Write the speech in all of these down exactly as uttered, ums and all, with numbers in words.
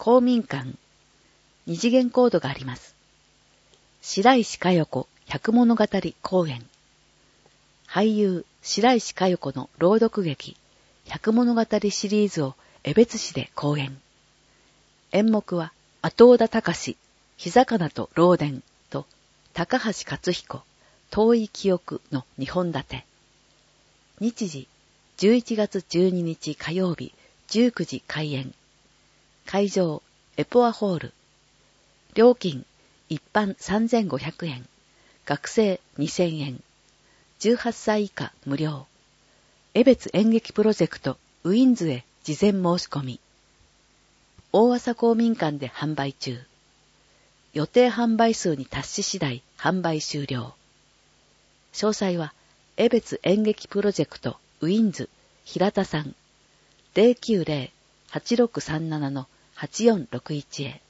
公民館、二次元コードがあります。白石佳代子百物語公演。俳優白石佳代子の朗読劇百物語シリーズを江別市で公演。演目は後尾田隆、日魚と漏電と高橋克彦、遠い記憶の二本立て。日時じゅういちがつじゅうににち火曜日じゅうくじ開演。会場エポアホール。料金一般さんぜんごひゃくえん、学生にせんえん、じゅうはっさい以下無料。江別演劇プロジェクトウィンズへ事前申し込み。大麻公民館で販売中。予定販売数に達し次第販売終了。詳細は江別演劇プロジェクトウィンズ平田さん ゼロきゅうゼロ はちろくさんなな はちよんろくいち へ。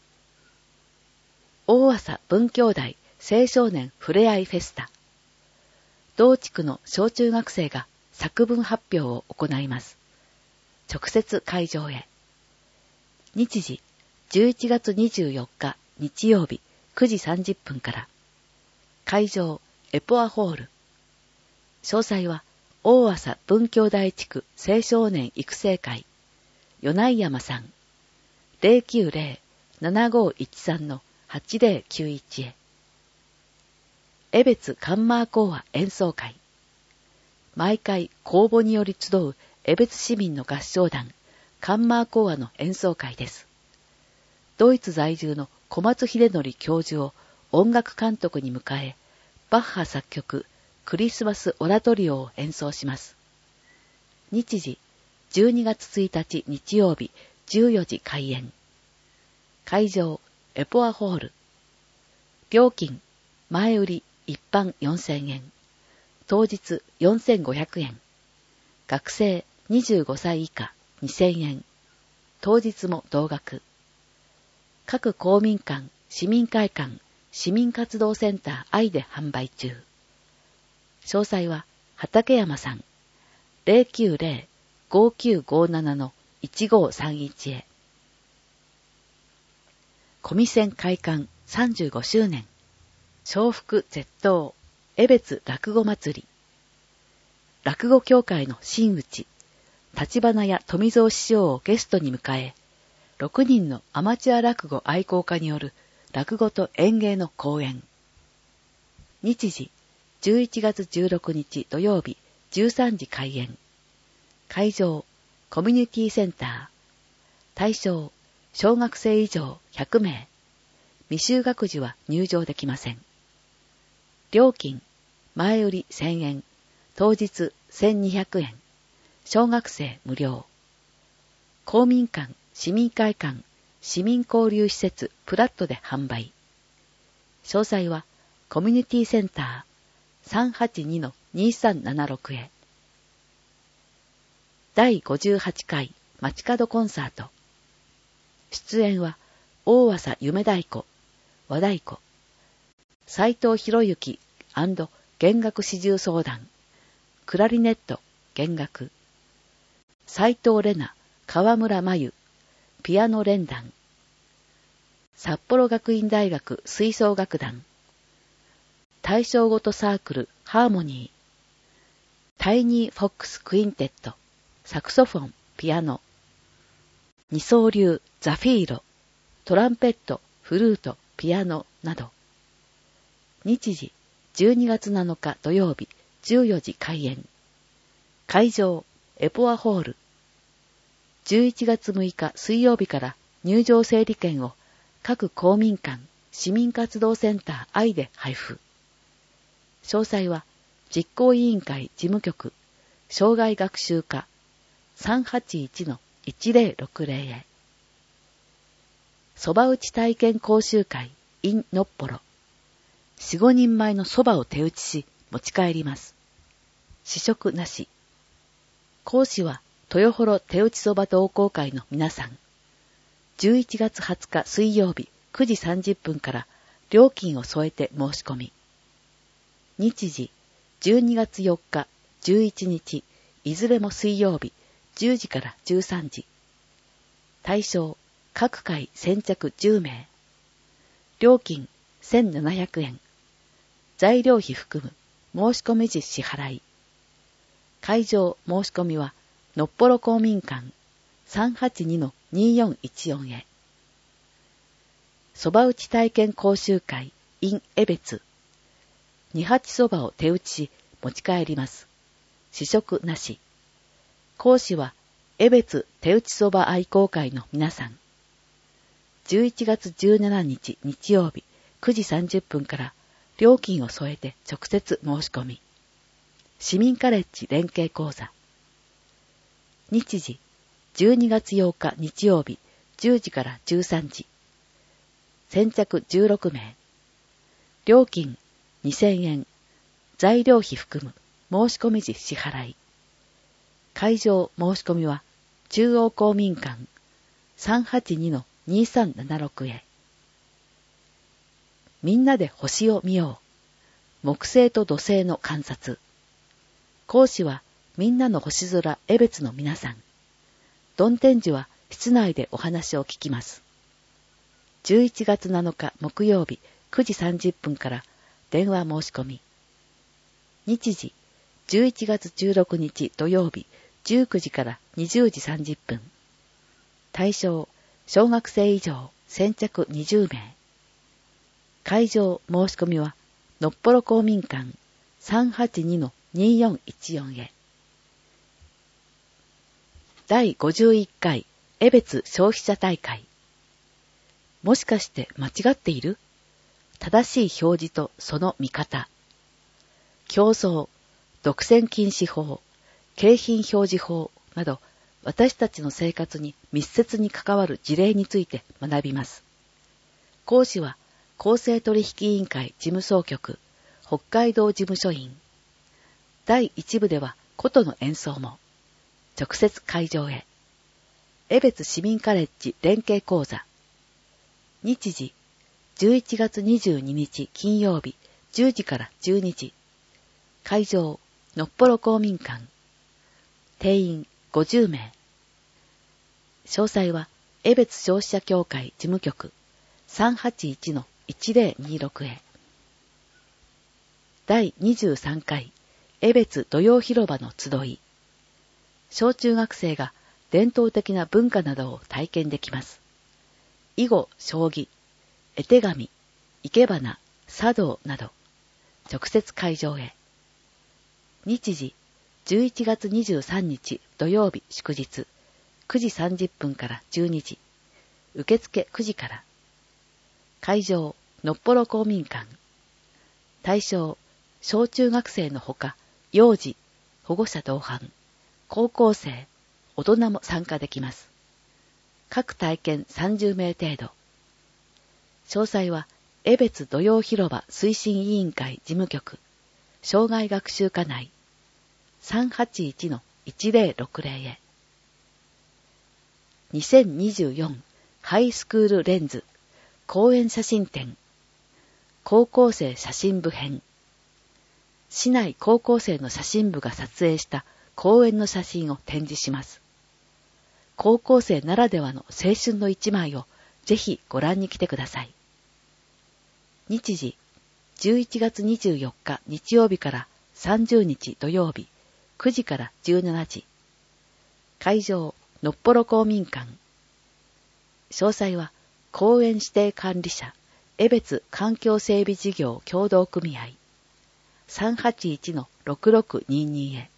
大麻文教大青少年ふれあいフェスタ。同地区の小中学生が作文発表を行います。直接会場へ。日時じゅういちがつにじゅうよっか日曜日くじさんじゅっぷんから。会場エポアホール。詳細は大麻文教大地区青少年育成会米内山さん ゼロきゅうゼロ ななごいちさん はちゼロきゅういち へ。江別カンマー講話演奏会。毎回公募により集う江別市民の合唱団カンマー講話の演奏会です。ドイツ在住の小松秀則教授を音楽監督に迎え、バッハ作曲クリスマスオラトリオを演奏します。日時じゅうにがつついたち日曜日じゅうよじ開演。会場エポアホール。料金前売り一般よんせんえん、当日よんせんごひゃくえん、学生にじゅうごさい以下にせんえん、当日も同額。各公民館、市民会館、市民活動センター愛で販売中。詳細は畠山さん ゼロきゅうゼロ ごきゅうごなな いちごさんいち へ。小見線開館さんじゅうごしゅうねん。笑福絶倒江別落語祭り。落語協会の真打ち立花屋富蔵師匠をゲストに迎え、ろくにんのアマチュア落語愛好家による落語と演芸の講演。日時じゅういちがつじゅうろくにち土曜日じゅうさんじ開演。会場コミュニティセンター。対象小学生以上ひゃくめい。未就学児は入場できません。料金前売りせんえん、当日せんにひゃくえん、小学生無料。公民館、市民会館、市民交流施設プラットで販売。詳細はコミュニティセンター さんはちにのにさんななろく へ。だいごじゅうはちかい街角コンサート。出演は大麻夢太鼓、和太鼓、斉藤博之弦楽四重奏団、クラリネット、弦楽、斉藤玲奈、川村真由、ピアノ連弾、札幌学院大学吹奏楽団、大正ごとサークルハーモニー、タイニーフォックスクインテット、サクソフォン、ピアノ、二層流ザフィーロ、トランペット、フルート、ピアノなど。日時じゅうにがつなのか土曜日じゅうよじ開演。会場エポアホール。じゅういちがつむいか水曜日から入場整理券を各公民館、市民活動センター愛で配布。詳細は実行委員会事務局障害学習課 さんはちいちのいちぜろろくぜろ へ。そば打ち体験講習会 in のっぽろ。よん、ごにんまえのそばを手打ちし持ち帰ります。試食なし。講師は豊幌手打ちそば同好会の皆さん。じゅういちがつはつか水曜日くじさんじゅっぷんから料金を添えて申し込み。日時じゅうにがつよっか、じゅういちにち、いずれも水曜日じゅうじからじゅうさんじ。対象各回先着じゅうめい。料金せんななひゃくえん。材料費含む申し込み時支払い。会場申し込みはのっぽろ公民館 さんはちにのにーよんいちよん へ。そば打ち体験講習会 in 江別。二八そばを手打ちし持ち帰ります。試食なし。講師は江別手打ちそば愛好会の皆さん。じゅういちがつじゅうしちにち日曜日くじさんじゅっぷんから料金を添えて直接申し込み。市民カレッジ連携講座。日時じゅうにがつようか日曜日じゅうじからじゅうさんじ。先着じゅうろくめい。料金にせんえん。材料費含む申し込み時支払い。会場申し込みは中央公民館 さんはちにのにーさんななろく へ。みんなで星を見よう。木星と土星の観察。講師はみんなの星空江別の皆さん。曇天時は室内でお話を聞きます。じゅういちがつなのか木曜日くじさんじゅっぷんから電話申し込み。日時じゅういちがつじゅうろくにち土曜日じゅうくじからにじゅうじさんじゅっぷん。対象小学生以上先着にじゅうめい。会場申し込みはのっぽろ公民館 さんはちにのにーよんいちよん へ。だいごじゅういっかい江別消費者大会。もしかして間違っている？正しい表示とその見方。競争、独占禁止法、景品表示法など私たちの生活に密接に関わる事例について学びます。講師は公正取引委員会事務総局北海道事務所員。だいいちぶでは琴の演奏も。直接会場へ。江別市民カレッジ連携講座。日時じゅういちがつにじゅうににち金曜日じゅうじからじゅうにじ。会場のっぽろ公民館。定員ごじゅうめい。詳細は江別消費者協会事務局 さんはちいちのいちぜろにろく へ。だいにじゅうさんかい江別土曜広場の集い。小中学生が伝統的な文化などを体験できます。囲碁、将棋、絵手紙、生け花、茶道など、直接会場へ。日時、じゅういちがつにじゅうさんにち土曜日祝日、くじさんじゅっぷんからじゅうにじ、受付くじから。会場、のっぽろ公民館。対象、小中学生のほか、幼児、保護者同伴、高校生、大人も参加できます。各体験さんじゅうめい程度。詳細は、江別土曜広場推進委員会事務局、障害学習課内、さんはちいちのいちぜろろくぜろ へ。にせんにじゅうよんハイスクールレンズ公演写真展、高校生写真部編。市内高校生の写真部が撮影した公演の写真を展示します。高校生ならではの青春の一枚をぜひご覧に来てください。日時、じゅういちがつにじゅうよっか日曜日からさんじゅうにち土曜日、くじからじゅうしちじ。会場、のっぽろ公民館。詳細は、公園指定管理者、江別環境整備事業協同組合、さんはちいちのろくろくににへ。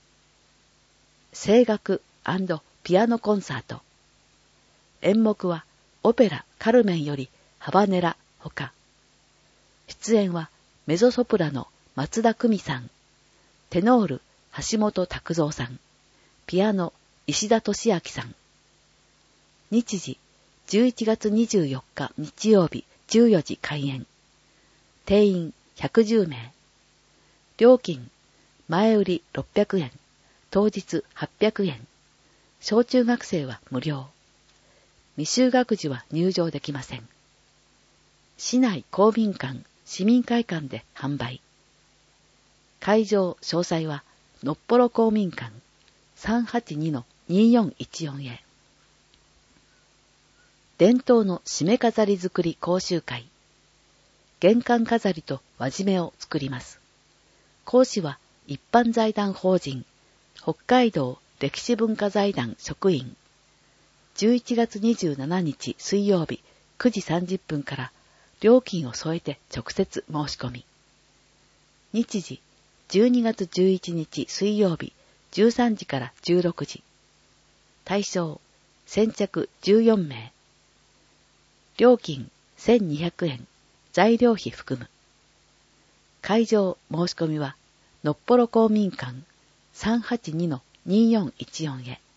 声楽&ピアノコンサート。演目は、オペラカルメンよりハバネラほか。出演は、メゾソプラノ松田久美さん、テノール橋本拓三さん、ピアノ石田俊明さん。日時、じゅういちがつにじゅうよっか日曜日じゅうよじ開演。定員ひゃくじゅうめい。料金、前売りろっぴゃくえん、当日はっぴゃくえん。小中学生は無料。未就学児は入場できません。市内公民館、市民会館で販売。会場詳細は、のっぽろ公民館 さんはちにのにーよんいちよん へ。 伝統の締め飾り作り講習会。玄関飾りと輪締めを作ります。講師は一般財団法人北海道歴史文化財団職員。じゅういちがつにじゅうしちにち水曜日くじさんじゅっぷんから料金を添えて直接申し込み。日時じゅうにがつじゅういちにち水曜日じゅうさんじからじゅうろくじ。対象先着じゅうよんめい。料金せんにひゃくえん、材料費含む。会場申し込みはのっぽろ公民館 さんはちにのによんいちよん へ。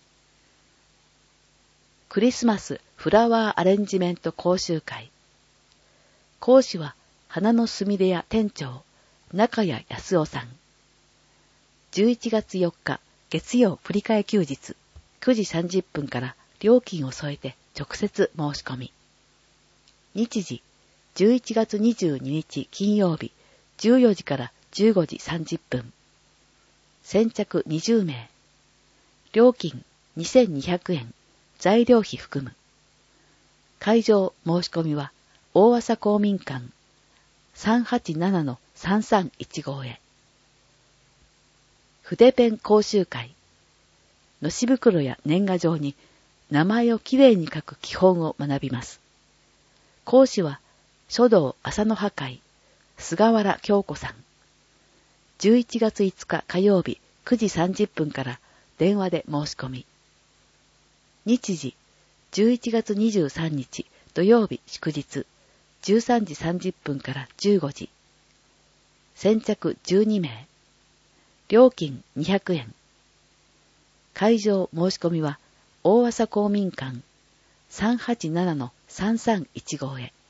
クリスマスフラワーアレンジメント講習会。講師は花のすみれ屋店長中谷康夫さん。じゅういちがつよっか月曜振り替え休日くじさんじゅっぷんから料金を添えて直接申し込み。日時じゅういちがつにじゅうににち金曜日じゅうよじからじゅうごじさんじゅっぷん。先着にじゅうめい。料金にせんにひゃくえん、材料費含む。会場申し込みは大麻公民館 さんはちななのさんさんいちご へ。筆ペン講習会。のし袋や年賀状に名前をきれいに書く基本を学びます。講師は書道浅野派会菅原京子さん。じゅういちがついつか火曜日くじさんじゅっぷんから電話で申し込み。日時じゅういちがつにじゅうさんにち土曜日祝日じゅうさんじさんじゅっぷんからじゅうごじ。先着じゅうにめい。料金にひゃくえん。会場申し込みは大麻公民館 さんはちななのさんさんいちご へ。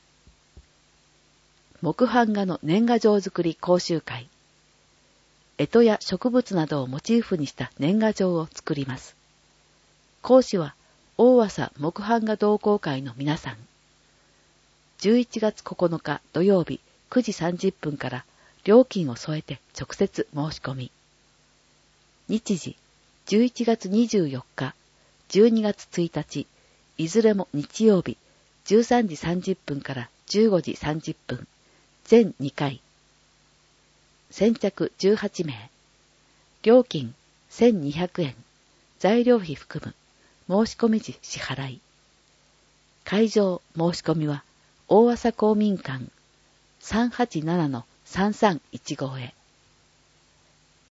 木版画の年賀状作り講習会。干支や植物などをモチーフにした年賀状を作ります。講師は大麻木版画同好会の皆さん。じゅういちがつここのか土曜日くじさんじゅっぷんから料金を添えて直接申し込み。日時じゅういちがつにじゅうよっか、じゅうにがつついたち、いずれも日曜日じゅうさんじさんじゅっぷんからじゅうごじさんじゅっぷん、全にかい。先着じゅうはちめい。料金せんにひゃくえん、材料費含む、申し込み時支払い。会場申し込みは大麻公民館 さんはちななのさんさんいちご へ。